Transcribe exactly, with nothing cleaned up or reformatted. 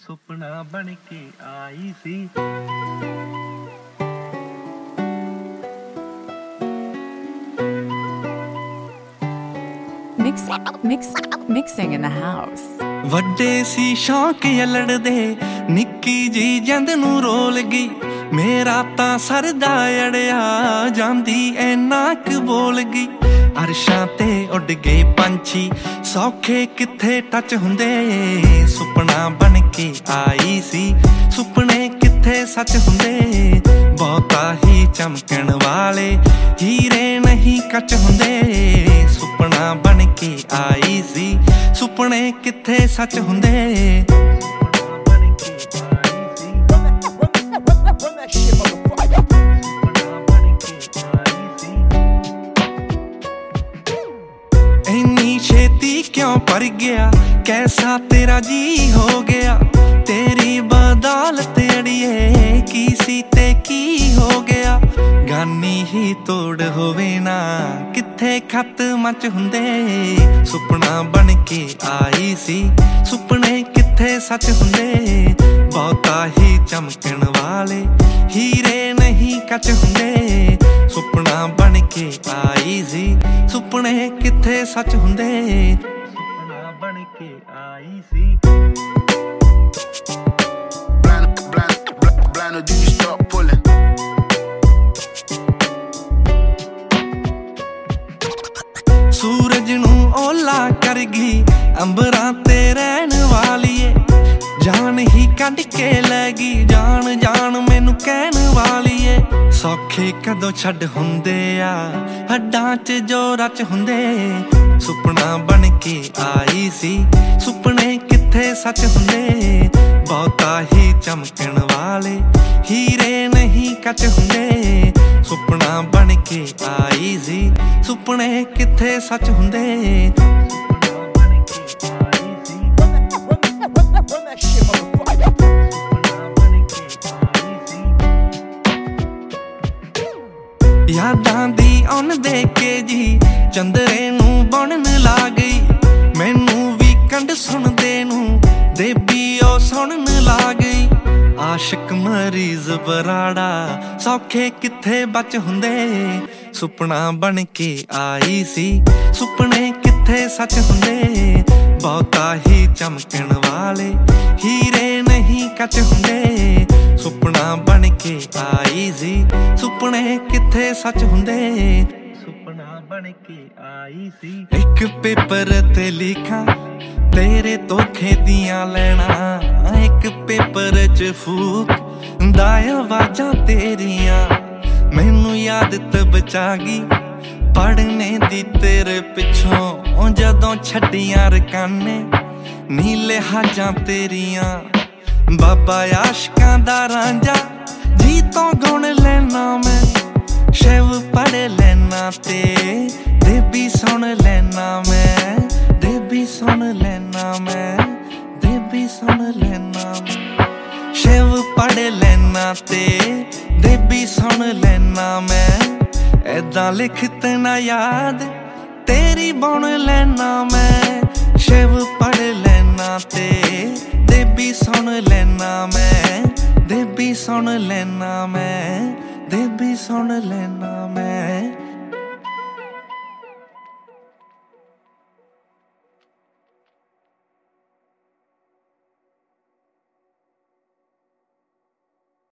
ਸੁਪਨਾ ਬਣ ਕੇ ਆਈ ਸੀ। Mix, mix, mixing in the house. ਵੱਡੇ ਸੀ ਸ਼ੌਂਕ ਯਲੜਦੇ ਨਿੱਕੀ ਜੀ ਜਿੰਦ ਨੂੰ ਰੋਲ ਗਈ। ਮੇਰਾ ਤਾਂ ਸਰਦਾ ਅੜਿਆ ਜਾਂਦੀ ਐਨਾ ਕੁ ਬੋਲ ਗਈ। ਅਰਸ਼ਾਂ ਤੇ ਉੱਡ ਗਏ ਪੰਛੀ ਸੌਖੇ ਕਿੱਥੇ ਟੱਚ ਹੁੰਦੇ। ਸੁਪਨਾ ਬਣ ਕੇ ਆਈ ਸੀ ਸੁਪਨੇ ਕਿੱਥੇ ਸੱਚ ਹੁੰਦੇ। ਬਹੁਤਾ ਹੀ ਚਮਕਣ ਵਾਲੇ ਹੀਰੇ ਨਹੀਂ ਕੱਚ ਹੁੰਦੇ। ਸੁਪਨਾ ਬਣ ਕੇ ਆਈ ਸੀ ਸੁਪਨੇ ਕਿੱਥੇ ਸੱਚ ਹੁੰਦੇ। ਇੰਨੀ ਛੇਤੀ ਕਿਉਂ ਪਰ ਗਿਆ ਕੈਸਾ ਤੇਰਾ ਜੀ ਹੋ ਗਿਆ। ਤੇਰੀ ਬਦੌਲਤ ਅੜੀਏ ਕੀ ਸੀ ਤੇ ਕੀ ਹੋ ਗਿਆ। ਗਾਨੀ ਹੀ ਤੋੜ ਹੋਵੇ ਨਾ ਕਿੱਥੇ ਖੱਤ ਮੱਚ ਹੁੰਦੇ। ਸੁਪਨਾ ਬਣ ਕੇ ਆਈ ਸੀ ਸੁਪਨੇ ਕਿੱਥੇ ਸੱਚ ਹੁੰਦੇ। ਬਹੁਤਾ ਹੀ ਚਮਕਣ ਵਾਲੇ ਹੀਰੇ ਨਹੀਂ ਕੱਚ ਹੁੰਦੇ। ਸੁਪਨਾ ਬਣ ਕੇ ਆਈ ਸੀ ਸੁਪਨੇ ਕਿੱਥੇ ਸੱਚ ਹੁੰਦੇ। ਸੁਪਨਾ ਬਣ ਕੇ ਆਈ ਸੀ। ਸੂਰਜ ਨੂੰ ਓਲਾ ਕਰ ਗਈ ਅੰਬਰਾਂ ਤੇ ਰਹਿਣ ਵਾਲੀਏ। ਜਾਨ ਹੀ ਕੱਢ ਕੇ ਲੈ ਗਈ ਜਾਨ ਜਾਨ ਮੈਨੂੰ ਕਹਿਣ ਵਾਲੀਏ। ਸੌਖੇ ਕਦੋਂ ਛੱਡ ਹੁੰਦੇ ਆ ਹੱਡਾਂ 'ਚ ਜੋ ਰਚ ਹੁੰਦੇ। ਸੁਪਨਾ ਬਣ ਕੇ ਆਈ ਸੀ ਸੁਪਨੇ ਕਿੱਥੇ ਸੱਚ ਹੁੰਦੇ। ਬਹੁਤਾ ਹੀ ਚਮਕਣ ਵਾਲੇ ਹੀਰੇ ਨਹੀਂ ਕੱਚ ਹੁੰਦੇ। ਸੁਪਨਾ ਬਣ ਕੇ ਆਈ ਸੀ ਸੁਪਨੇ ਕਿੱਥੇ ਸੱਚ ਹੁੰਦੇ। ਯਾਦਾਂ ਦੀ ਉਹਨ ਦੇ ਕੇ ਜੀ ਚੰਦਰੇ ਨੂੰ ਬਣਨ ਲਾ ਗਈ। ਮੈਨੂੰ ਵੀ ਕੰਡ ਸੁਣਦੇ ਨੂੰ ਦੇਬੀ ਉਹ ਸੁਣਨ ਲਾ ਗਈ। ਆਸ਼ਿਕ ਮਰੀਜ਼ ਬਰਾੜਾ ਸੌਖੇ ਕਿੱਥੇ ਬਚ ਹੁੰਦੇ। ਸੁਪਨਾ ਬਣ ਕੇ ਆਈ ਸੀ ਸੁਪਨੇ ਕਿੱਥੇ ਸੱਚ ਹੁੰਦੇ। ਬਹੁਤਾ ਹੀ ਚਮਕਣ ਵਾਲੇ ਹੀਰੇ ਨਹੀਂ ਕੱਚ ਹੁੰਦੇ। ਸੁਪਨਾ ਬਣ ਕੇ ਆਈ ਸੀ ਸੁਪਨੇ ਕਿੱਥੇ ਸੱਚ ਹੁੰਦੇ। ਸੁਪਨਾ ਬਣ ਕੇ ਆਈ ਸੀ। ਇੱਕ ਪੇਪਰ ਤੇ ਲਿਖਾਂ ਤੇਰੇ ਧੋਖੇ ਦੀਆਂ ਲੈਣਾ। ਇੱਕ ਪੇਪਰ 'ਚ ਫੂਕ ਦਾ ਆਵਾਜ਼ਾਂ ਤੇਰੀਆਂ। ਮੈਨੂੰ ਯਾਦ ਤਬ ਬਚਾ ਗਈ ਪੜ੍ਹਨੇ ਦੀ ਤੇਰੇ ਪਿੱਛੋਂ ਜਦੋਂ ਛੱਡੀਆਂ ਰਕਾਨੇ ਨੀ ਲਿਹਾਜ਼ਾਂ ਤੇਰੀਆਂ। ਬਾਬਾ ਆਸ਼ਕਾਂ ਦਾ ਰਾਂਝਾ ਜੀ ਤੋਂ ਗੁਣ ਲੈਣਾ ਮੈਂ। ਸ਼ਿਵ ਪੜ੍ਹ ਲੈਣਾ ਤੇ ਦੇਬੀ ਸੁਣ ਲੈਣਾ ਮੈਂ। ਦੇਬੀ ਸੁਣ ਲੈਣਾ ਮੈਂ ਦੇਬੀ ਸੁਣ ਲੈਣਾ ਮੈਂ। ਸ਼ਿਵ ਪੜ੍ਹ ਲੈਣਾ ਤੇ ਦੇਬੀ ਸੁਣ ਲੈਣਾ ਮੈਂ। ਏਦਾਂ ਲਿਖਤ ਨਾ ਯਾਦ ਤੇਰੀ ਬੁਣ ਲੈਣਾ ਮੈਂ। ਸ਼ਿਵ ਪੜ੍ਹ ਲੈਣਾ ਤੇ ਦੇਬੀ ਸੁਣ ਲੈਣਾ ਮੈਂ। ਦੇਬੀ ਸੁਣ ਲੈਣਾ ਮੈਂ ਦੇਬੀ ਸੁਣ ਲੈਣਾ ਮੈਂ।